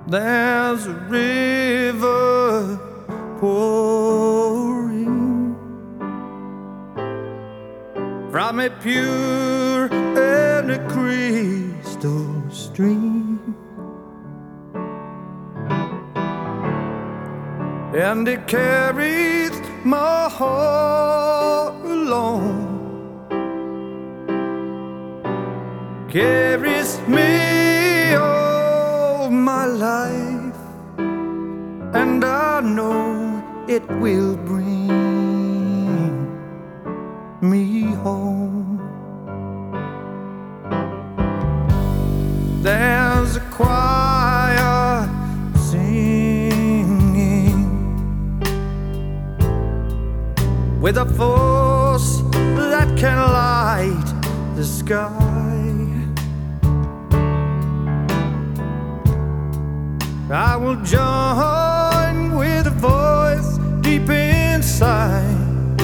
There's a river pouring from a pure and a crystal stream, and it carries my heart along, carries me all my life, and I know it will bring me home. There's a choir singing with a force that can light the sky. I will join with a voice deep inside,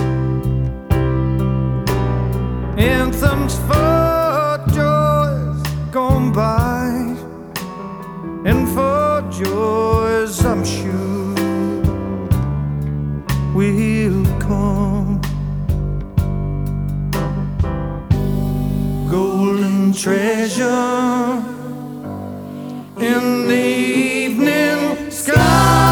anthems for joys gone by, and for joys I'm sure will come. Golden treasure in the evening sky.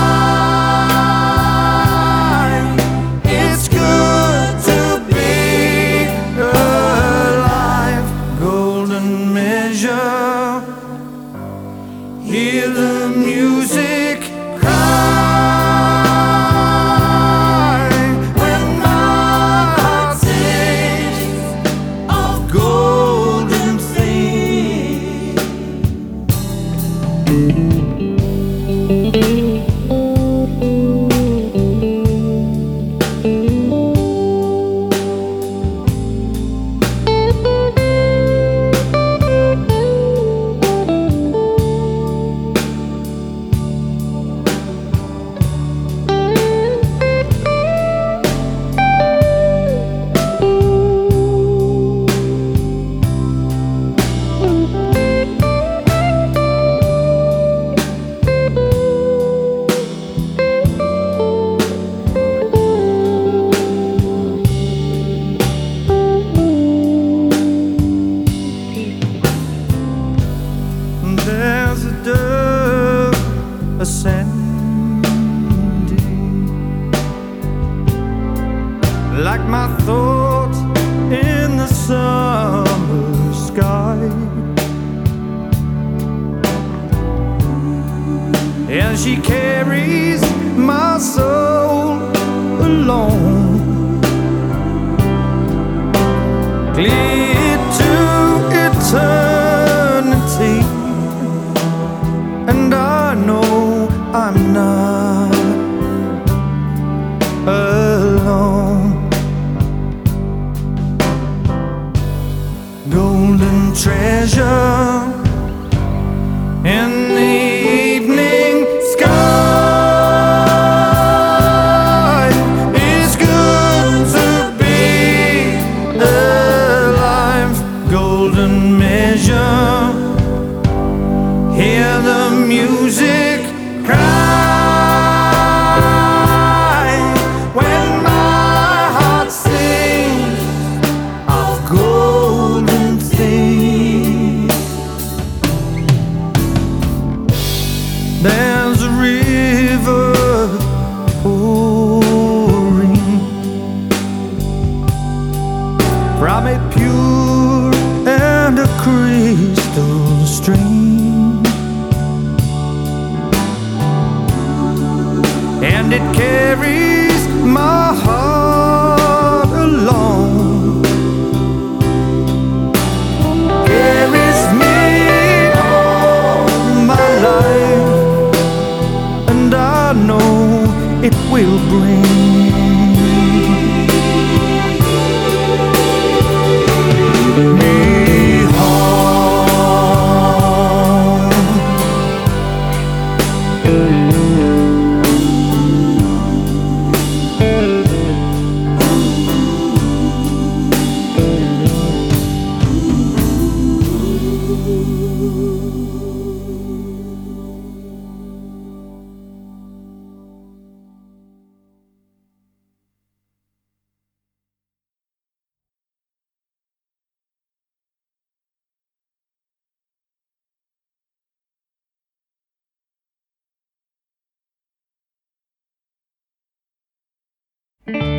It's good to be alive. Golden measure, hear the music cry when my heart sings of golden things. There's a dove ascending, like my thoughts in the summer sky, and she carries my soul along, clear to eternity. And I know I'm not alone. Golden treasure in the evening sky. It's good to be alive. Golden measure, hear the music cry when my heart sings of golden things. There's a river pouring from a pure and a crystal stream, and it carries my heart along, carries me all my life, and I know it will bring me home. you.